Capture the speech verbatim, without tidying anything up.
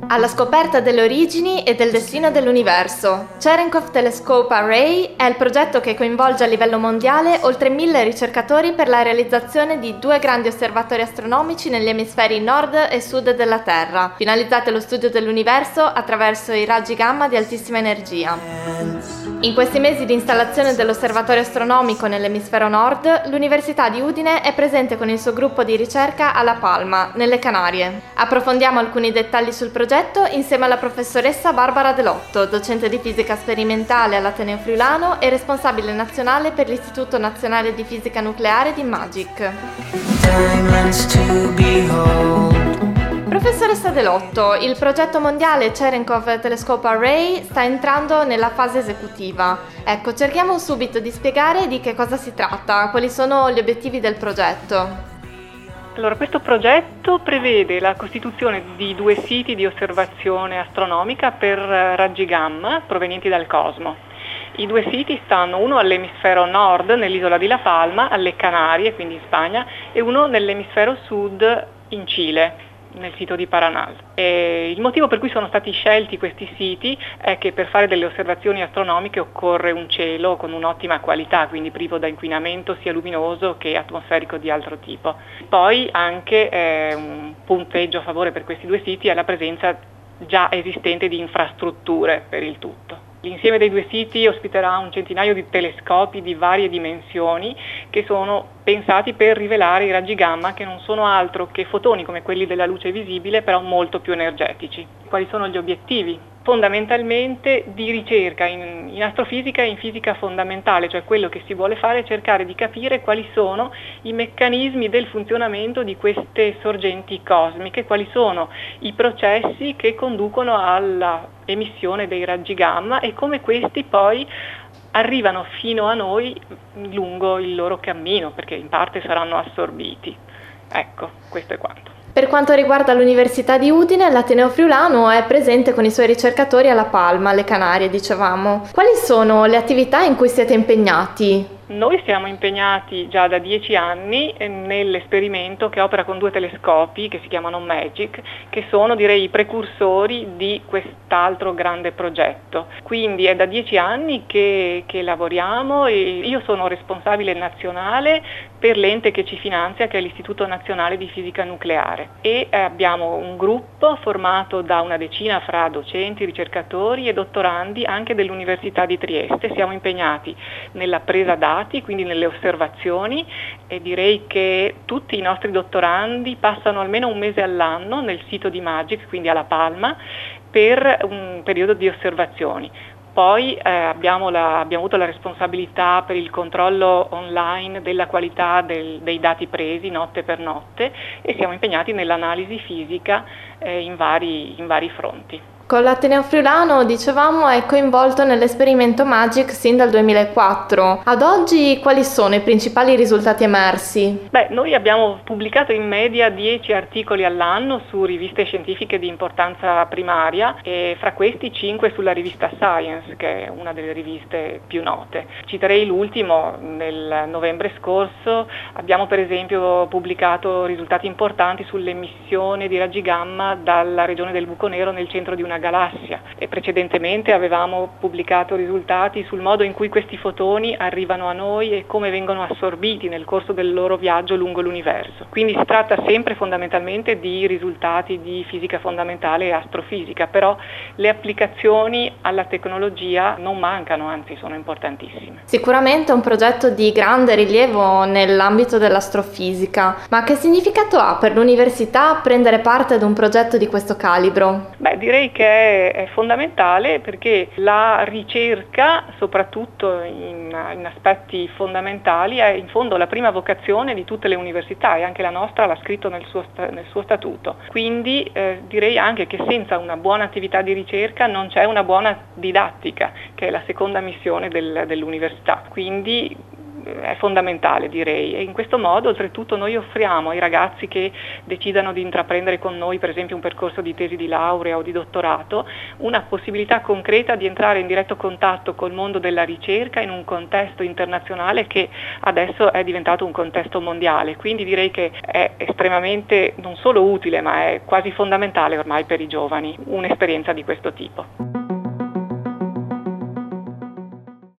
Alla scoperta delle origini e del destino dell'universo. Cherenkov Telescope Array è il progetto che coinvolge a livello mondiale oltre mille ricercatori per la realizzazione di due grandi osservatori astronomici negli emisferi nord e sud della Terra, finalizzati allo studio dell'universo attraverso i raggi gamma di altissima energia. In questi mesi di installazione dell'osservatorio astronomico nell'emisfero nord, l'Università di Udine è presente con il suo gruppo di ricerca a La Palma, nelle Canarie. Approfondiamo alcuni dettagli sul progetto insieme alla professoressa Barbara Delotto, docente di fisica sperimentale all'Ateneo Friulano e responsabile nazionale per l'Istituto Nazionale di Fisica Nucleare di MAGIC. Professoressa Delotto, il progetto mondiale Cherenkov Telescope Array sta entrando nella fase esecutiva. Ecco, cerchiamo subito di spiegare di che cosa si tratta, quali sono gli obiettivi del progetto. Allora, questo progetto prevede la costituzione di due siti di osservazione astronomica per raggi gamma provenienti dal cosmo. I due siti stanno uno all'emisfero nord, nell'isola di La Palma, alle Canarie, quindi in Spagna, e uno nell'emisfero sud, in Cile, nel sito di Paranal. E il motivo per cui sono stati scelti questi siti è che per fare delle osservazioni astronomiche occorre un cielo con un'ottima qualità, quindi privo da inquinamento sia luminoso che atmosferico di altro tipo. Poi anche eh, un punteggio a favore per questi due siti è la presenza già esistente di infrastrutture per il tutto. L'insieme dei due siti ospiterà un centinaio di telescopi di varie dimensioni che sono pensati per rivelare i raggi gamma, che non sono altro che fotoni come quelli della luce visibile, però molto più energetici. Quali sono gli obiettivi? Fondamentalmente di ricerca in, in astrofisica e in fisica fondamentale, cioè quello che si vuole fare è cercare di capire quali sono i meccanismi del funzionamento di queste sorgenti cosmiche, quali sono i processi che conducono alla emissione dei raggi gamma e come questi poi arrivano fino a noi lungo il loro cammino, perché in parte saranno assorbiti. Ecco, questo è quanto. Per quanto riguarda l'Università di Udine, l'Ateneo Friulano è presente con i suoi ricercatori a La Palma, alle Canarie, dicevamo. Quali sono le attività in cui siete impegnati? Noi siamo impegnati già da dieci anni nell'esperimento che opera con due telescopi che si chiamano MAGIC, che sono, direi, i precursori di quest'altro grande progetto. Quindi è da dieci anni che, che lavoriamo e io sono responsabile nazionale per l'ente che ci finanzia, che è l'Istituto Nazionale di Fisica Nucleare, e abbiamo un gruppo formato da una decina fra docenti, ricercatori e dottorandi anche dell'Università di Trieste. Siamo impegnati nella presa dati, quindi nelle osservazioni, e direi che tutti i nostri dottorandi passano almeno un mese all'anno nel sito di MAGIC, quindi a La Palma, per un periodo di osservazioni. Poi eh, abbiamo, la, abbiamo avuto la responsabilità per il controllo online della qualità del, dei dati presi notte per notte e siamo impegnati nell'analisi fisica eh, in vari, in vari fronti. Con l'Ateneo Friulano, dicevamo, è coinvolto nell'esperimento MAGIC sin dal duemilaquattro. Ad oggi quali sono i principali risultati emersi? Beh, noi abbiamo pubblicato in media dieci articoli all'anno su riviste scientifiche di importanza primaria e fra questi cinque sulla rivista Science, che è una delle riviste più note. Citerei l'ultimo, nel novembre scorso abbiamo per esempio pubblicato risultati importanti sull'emissione di raggi gamma dalla regione del Buco Nero nel centro di una galassia, e precedentemente avevamo pubblicato risultati sul modo in cui questi fotoni arrivano a noi e come vengono assorbiti nel corso del loro viaggio lungo l'universo. Quindi si tratta sempre fondamentalmente di risultati di fisica fondamentale e astrofisica, però le applicazioni alla tecnologia non mancano, anzi sono importantissime. Sicuramente è un progetto di grande rilievo nell'ambito dell'astrofisica, ma che significato ha per l'università prendere parte ad un progetto di questo calibro? Beh, direi che è fondamentale perché la ricerca, soprattutto in, in aspetti fondamentali, è in fondo la prima vocazione di tutte le università e anche la nostra l'ha scritto nel suo, nel suo statuto. Quindi eh, direi anche che senza una buona attività di ricerca non c'è una buona didattica, che è la seconda missione del, dell'università. Quindi è fondamentale, direi, e in questo modo oltretutto noi offriamo ai ragazzi che decidano di intraprendere con noi per esempio un percorso di tesi di laurea o di dottorato una possibilità concreta di entrare in diretto contatto col mondo della ricerca in un contesto internazionale che adesso è diventato un contesto mondiale, quindi direi che è estremamente non solo utile ma è quasi fondamentale ormai per i giovani un'esperienza di questo tipo.